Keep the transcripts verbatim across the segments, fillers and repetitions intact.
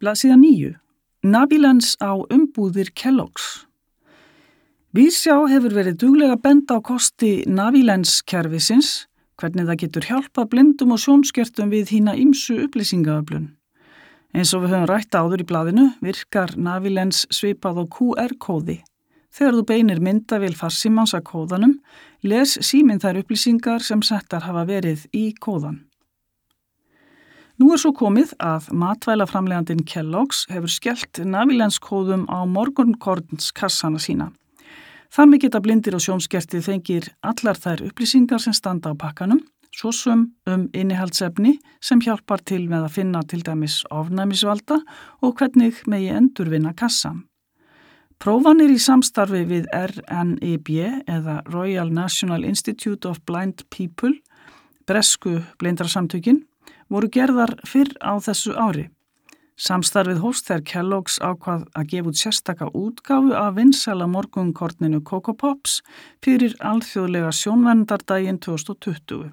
Blaðsíða níu. Navylance á umbúðir Kellogg's. Vísjá hefur verið duglega benda á kosti Navylance-kerfisins, hvernig það getur hjálpað blindum og sjónskertum við hína ýmsu upplýsingaöflun. Eins og við höfum rætt áður í blaðinu virkar Navylance svipað á Q R-kóði. Þegar þú beinir myndavél farsímans að kóðanum, les síminn þær upplýsingar sem settar hafa verið í kóðan. Nú er svo komið að matvælaframleiðandinn Kellogg's hefur skellt Navylance-kóðum á morgunkornskassana sína. Þar með geta blindir og sjónskertið fengir allar þær upplýsingar sem standa á pakkanum, svo sem um innihaldsefni sem hjálpar til með að finna til dæmis ofnæmisvalda og hvernig megi endurvinna kassan. Prófanir í samstarfi við R N I B eða Royal National Institute of Blind People, bresku blindrasamtökin, voru gerðar fyrr á þessu ári. Samstarfið hófst þegar Kellogg's ákvað að gefa út sérstaka útgáfu af vinsæla morgunkorninu Coco Pops fyrir alþjóðlega sjónverndardaginn tvö þúsund tuttugu.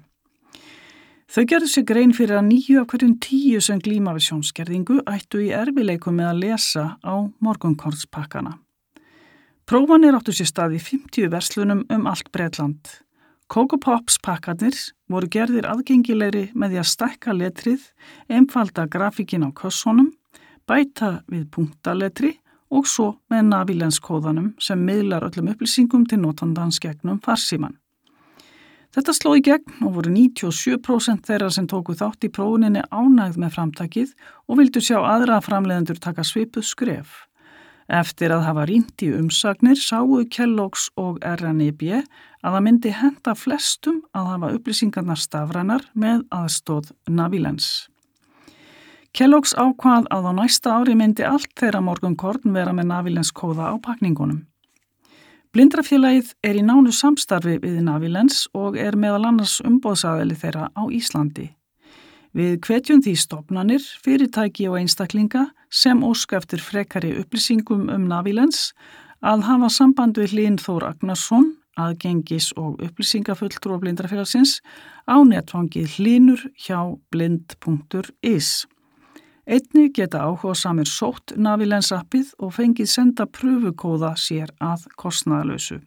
Þau gerðu sig grein fyrir að níu af hverjum tíu sem glíma við sjónskerðingu ættu í erfiðleikum með að lesa á morgunkornspakkana. Prófanir áttu sér stað í fimmtíu verslunum um allt Bretland. Coco Pops pakkarnir voru gerðir aðgengilegri með því að stækka letrið, einfalda grafíkin á kössunum, bæta við punktaletri og svo með Navylance-kóðanum sem miðlar öllum upplýsingum til notandans gegnum farsíman. Þetta sló í gegn og voru níutíu og sjö prósent þeirra sem tóku þátt í prófuninni ánægð með framtakið og vildu sjá aðra framleiðendur taka svipuð skref. Eftir að hafa rýnt í umsagnir sáu Kellogg's og R N I B að það myndi henta flestum að hafa upplýsingarnar stafrænar með aðstoð Navylance. Kellogg's ákvað að á næsta ári myndi allt þeirra morgunkorn vera með Navylance-kóða á pakningunum. Blindrafélagið er í nánu samstarfi við Navylance og er meðal annars umboðsaðili þeirra á Íslandi. Við hvetjum því stofnanir, fyrirtæki og einstaklinga sem óska eftir frekari upplýsingum um Navylance að hafa samband við Hlyn Þór Agnarsson, aðgengis- og upplýsingafulltrúa Blindrafélagsins á netfangið hlynur hjá blind punktur is. Einnig geta áhugasamir sótt Navylance-appið og fengið senda pröfukóða sér að kostnaðarlausu.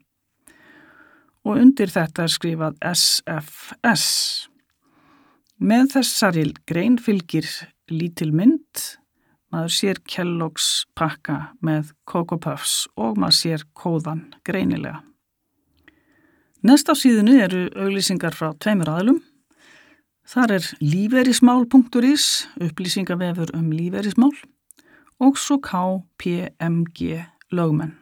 Og undir þetta er skrifað S F S. Með þessari grein fylgir lítil mynd, maður sér Kellogg's pakka með Coco Puffs og maður sér kóðan greinilega. Næst á síðunni eru auglýsingar frá tveimur aðilum. Þar er lífeyrismál punktur is, upplýsingavefur um lífeyrismál og svo K P M G lögmenn.